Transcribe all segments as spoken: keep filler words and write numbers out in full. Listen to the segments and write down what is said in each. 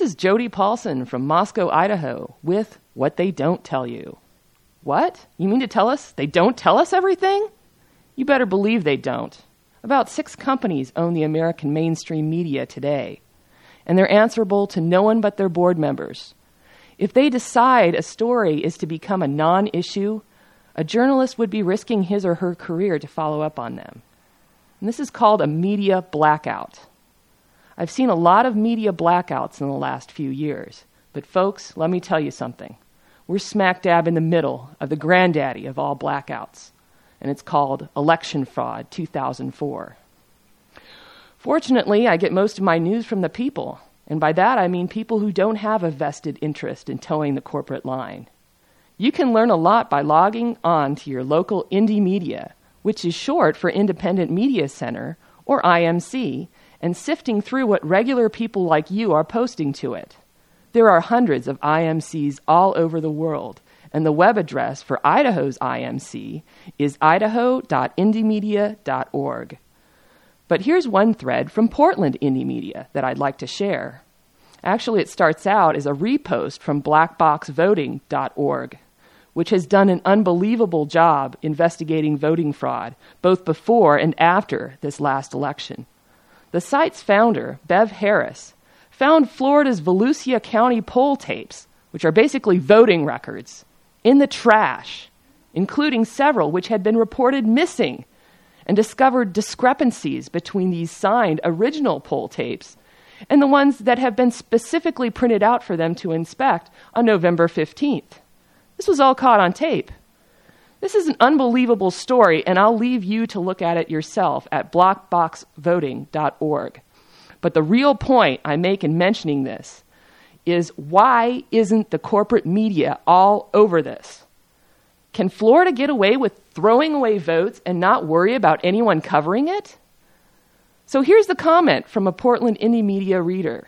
is Jody Paulson from Moscow, Idaho, with What They Don't Tell You. What? You mean to tell us they don't tell us everything? You better believe they don't. About six companies own the American mainstream media today, and they're answerable to no one but their board members. If they decide a story is to become a non-issue, a journalist would be risking his or her career to follow up on them. And this is called a media blackout. I've seen a lot of media blackouts in the last few years, but folks, let me tell you something. We're smack dab in the middle of the granddaddy of all blackouts, and it's called Election Fraud two thousand four. Fortunately, I get most of my news from the people, and by that I mean people who don't have a vested interest in towing the corporate line. You can learn a lot by logging on to your local indie media, which is short for Independent Media Center, or I M C, and sifting through what regular people like you are posting to it. There are hundreds of I M Cs all over the world, and the web address for Idaho's I M C is idaho dot indie media dot org. But here's one thread from Portland Indie Media that I'd like to share. Actually, it starts out as a repost from black box voting dot org, which has done an unbelievable job investigating voting fraud, both before and after this last election. The site's founder, Bev Harris, found Florida's Volusia County poll tapes, which are basically voting records, in the trash, including several which had been reported missing, and discovered discrepancies between these signed original poll tapes and the ones that have been specifically printed out for them to inspect on November fifteenth. This was all caught on tape. This is an unbelievable story, and I'll leave you to look at it yourself at black box voting dot org. But the real point I make in mentioning this is, why isn't the corporate media all over this? Can Florida get away with throwing away votes and not worry about anyone covering it? So here's the comment from a Portland Indie Media reader.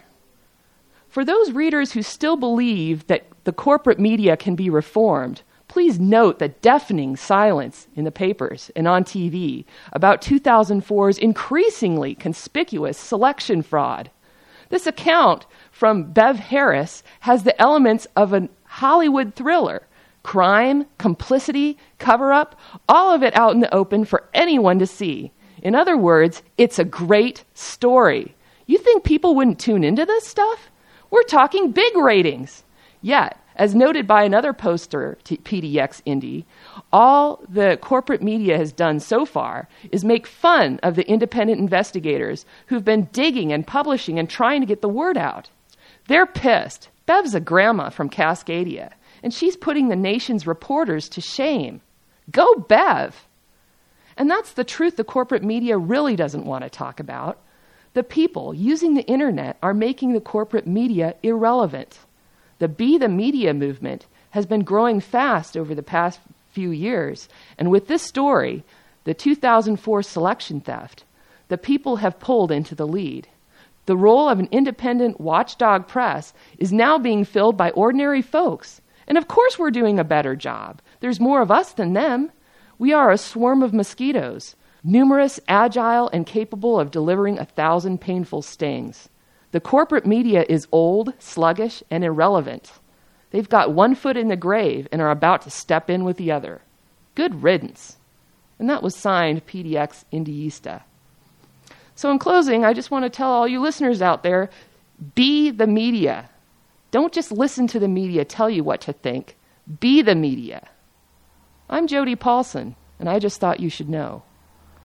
For those readers who still believe that the corporate media can be reformed, please note the deafening silence in the papers and on T V about two thousand four's increasingly conspicuous selection fraud. This account from Bev Harris has the elements of a Hollywood thriller. Crime, complicity, cover-up, all of it out in the open for anyone to see. In other words, it's a great story. You think people wouldn't tune into this stuff? We're talking big ratings. Yet, as noted by another poster to P D X Indie, all the corporate media has done so far is make fun of the independent investigators who've been digging and publishing and trying to get the word out. They're pissed. Bev's a grandma from Cascadia, and she's putting the nation's reporters to shame. Go Bev! And that's the truth the corporate media really doesn't want to talk about. The people using the internet are making the corporate media irrelevant. The Be the Media movement has been growing fast over the past few years, and with this story, the two thousand four selection theft, the people have pulled into the lead. The role of an independent watchdog press is now being filled by ordinary folks, and of course we're doing a better job. There's more of us than them. We are a swarm of mosquitoes, numerous, agile, and capable of delivering a thousand painful stings. The corporate media is old, sluggish, and irrelevant. They've got one foot in the grave and are about to step in with the other. Good riddance. And that was signed P D X Indiista. So in closing, I just want to tell all you listeners out there, be the media. Don't just listen to the media tell you what to think. Be the media. I'm Jody Paulson, and I just thought you should know.